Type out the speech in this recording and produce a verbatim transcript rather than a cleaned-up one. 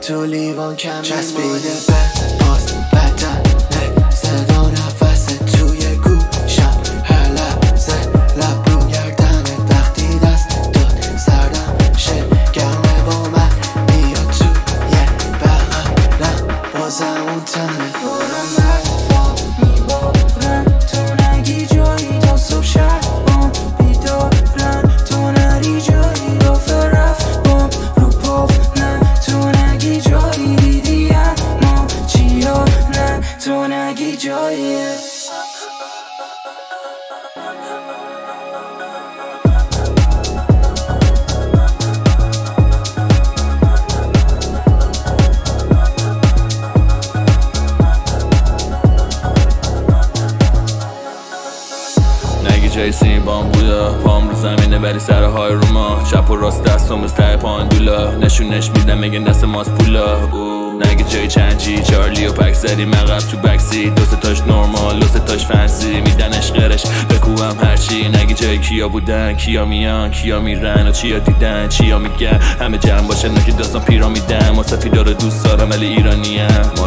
تو لیوان کم چسبیده به باز بدن صدا نفس توی گوشم هر لحظه لب رو گردنت وقتی دست داد سردم شه گرمه با من میاد تو یه بغلم بازم اون تنه دورم برفا میبارن تو نگی جایی تا صبح شبام بیدارن تو نری جایی رفت رفت بام رو پاف نه تو نگی جایی دیدی اما چیا نه تو نگی جایی نگی جای سیم بام بودا پام رو زمینه ولی سرهای رو ما چپ و راست دستم از ته پاندولا نشونش میدم میگن دست ماست پولا نگی جای چنجی چارلی و پک زدیم عقب تو بکسی دو ستاش نورمال دو ستاش فنسی میدنش قرش بکوبم هرچی نگی جای کیا بودن کیا میان کیا میرن و چیا دیدن چیا میگن همه جمع باشه نکی داستان پیرامیدن ما سفیدا رو دوست دارم ولی ایرانیم